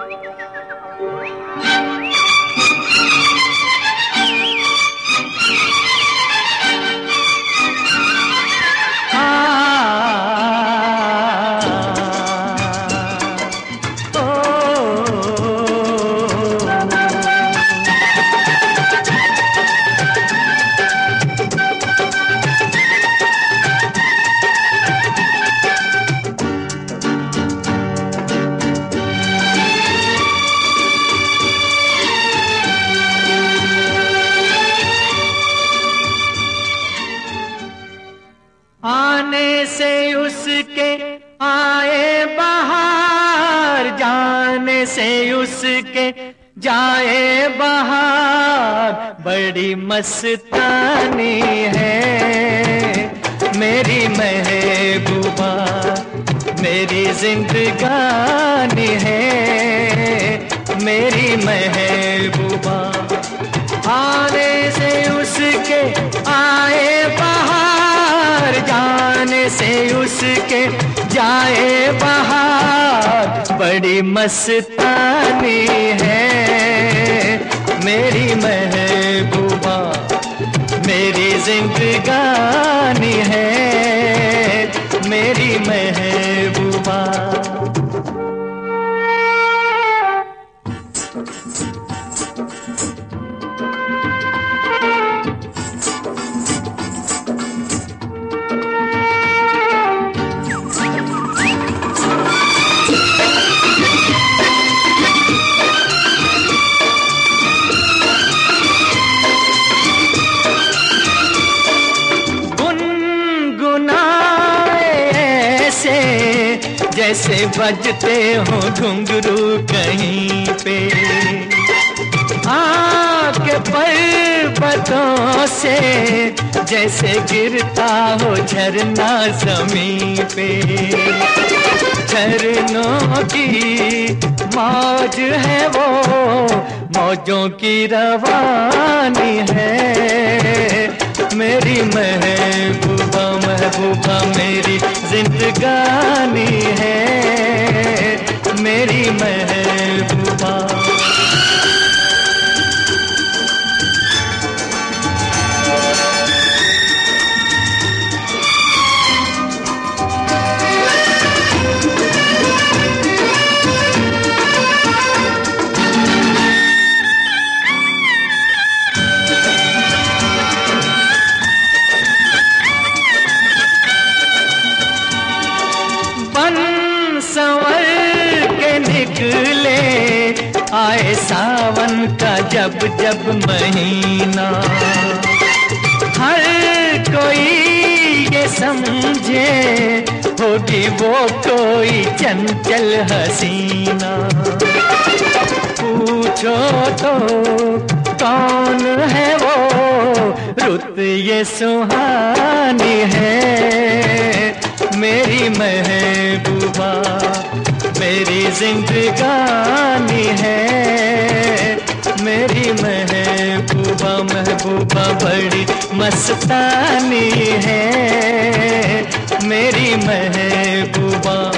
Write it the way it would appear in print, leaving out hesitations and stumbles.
आने से उसके आए बहार, जाने से उसके जाए बहार। बड़ी मस्तानी है मेरी महबूबा, मेरी जिंदगानी है मेरी महबूबा। आने से उसके आए बहार, जाने से उसके जाए बहार। बड़ी मस्तानी है मेरी महबूबा, मेरी जिंदगानी है मेरी महबूबा। जैसे बजते हो घुंघरू कहीं पे, आके पर्वतों से जैसे गिरता हो झरना जमीन पे। झरनों की मौज है वो, मौजों की रवानी है मेरी महबूबा। महबूबा मेरी जिंदगानी है मेरी महबूबा। संवर के निकले आए सावन का जब जब महीना। हर कोई ये समझे होगी वो कोई चंचल हसीना। पूछो तो कौन है वो, रुत ये सुहानी है मेरी महबूबा, मेरी जिंदगानी है मेरी महबूबा। महबूबा बड़ी मस्तानी है मेरी महबूबा।